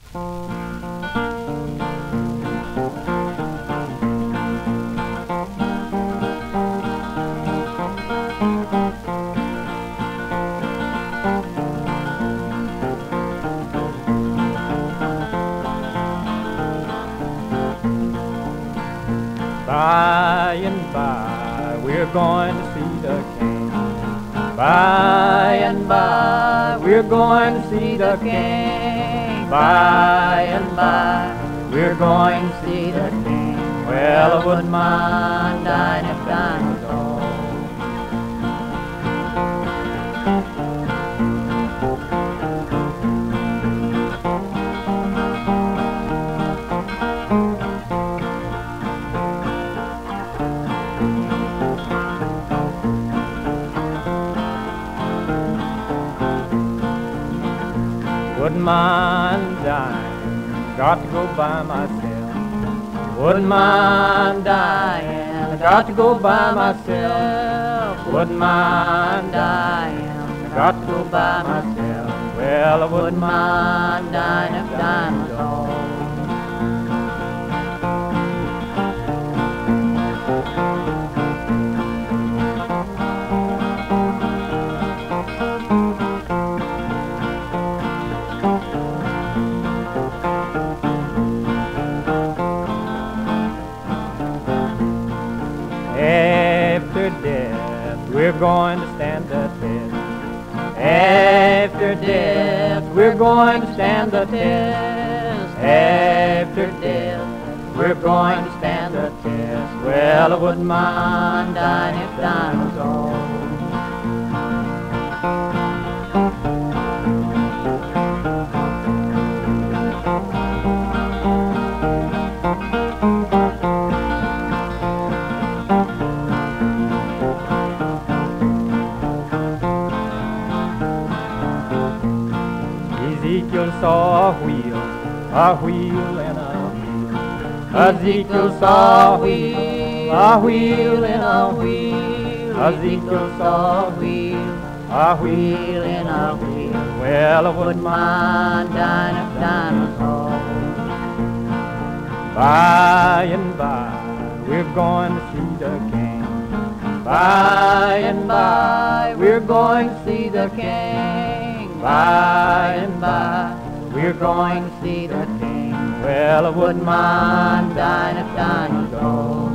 By and by, we're going to see the king. By and by, we're going to see the king. By and by, we're going to see the king. Well, I wouldn't mind dying if dying was all. Wouldn't mind dying, got to go by myself. Wouldn't mind dying, got to go by myself. Wouldn't mind dying, got to go by myself. Well, I wouldn't mind dying if dying was all. After death, we're going to stand the test. After death, we're going to stand the test. After death, we're going to stand the test. Well, I wouldn't mind dying if dying was all. Ezekiel saw a wheel and a wheel. Ezekiel saw a wheel and a wheel. Ezekiel saw a wheel and a wheel. Well, I wouldn't mind dying if dying was all. By and by, we're going to see the king. By and by, we're going to see the king. By and by, we're going to see the king. Well, I wouldn't mind dying if dying was all.